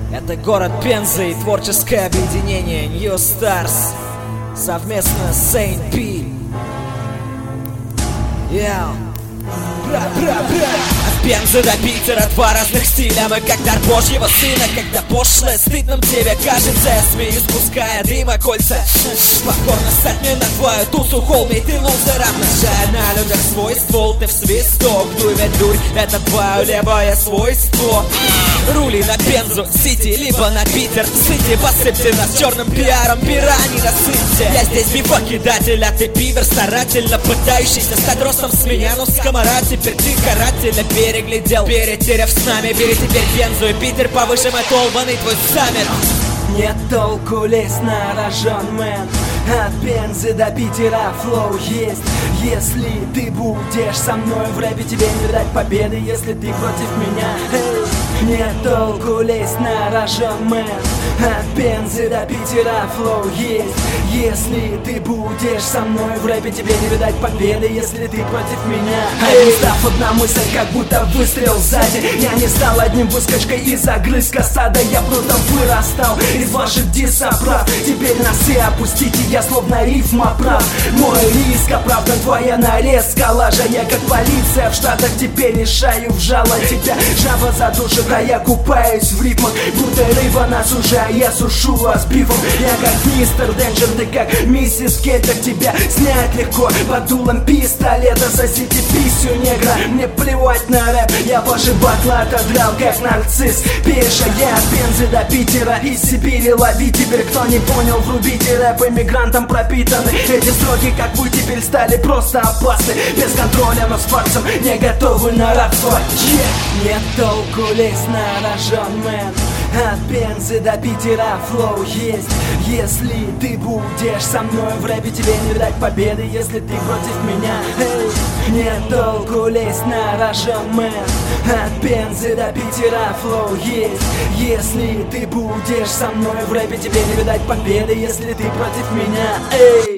Это город Пенза и творческое объединение New Stars совместно с Saint P. От Пензы до Питера два разных стиля. Мы как дар Божьего сына. Когда пошлое стыдным тебе кажется, я смеюсь, пуская дыма кольца. Покорно стать мне на твою тусу, холми, ты лузер. Обнажая на людях свой ствол, ты в свисток. Дуй, ведь дурь, это твое левое свойство. Рули на Пензу, Сити, либо на Питер. Сыти, посыпьте нас черным пиаром, пера не насыпьте. Я здесь бифокидатель, а ты пидор, старательно пытающийся стать ростом с меня. Но скомора, теперь ты карателя переглядел, перетеряв с нами. Бери теперь Пензу и Питер, повыше мой толбанный твой саммит. Нет толку лезть на рожон, мэн. От Пензы до Питера флоу есть. Если ты будешь со мной в рэпе, тебе не видать победы, если ты против меня. Нет толку лезть на рожон, мэн. От Пензы до Питера флоу есть. Если ты будешь со мной в рэпе, тебе не видать победы, если ты против меня. Став одна мысль, как будто выстрел сзади. Я не стал одним выскочкой из огрызка стада. Я просто вырастал из ваших диссоправ. Теперь носы опустите, я словно рифма прав. Мой риск оправдан, твоя нарезка лажа. Я как полиция в Штатах, теперь решаю вжало тебя. Жаба задушит, а я купаюсь в рифмах. Будто рыба нас уже, а я сушу вас бифом. Я как мистер Денджер, ты как миссис Кейт. Так тебя снять легко под дулом пистолета. Сосите писю негра, мне плевать на рэп. Я ваши батлы отодрал, как нарцисс. Пеша, я от Пензы до Питера, из Сибири лови. Теперь кто не понял, врубите рэп, иммигрантам пропитаны. Эти строки, как вы, теперь стали просто опасны. Без контроля, но с фарсом, не готовы на рабство. Нет толку лезть на рожон, мэн. От Пензы до Питера флоу есть. Если ты будешь со мной в рэпе, тебе не видать победы, если ты против меня. Нет толку лезть на рожон, мэн. От Пензы до Питера флоу есть. Если ты будешь со мной в рэпе, тебе не видать победы, если ты против меня.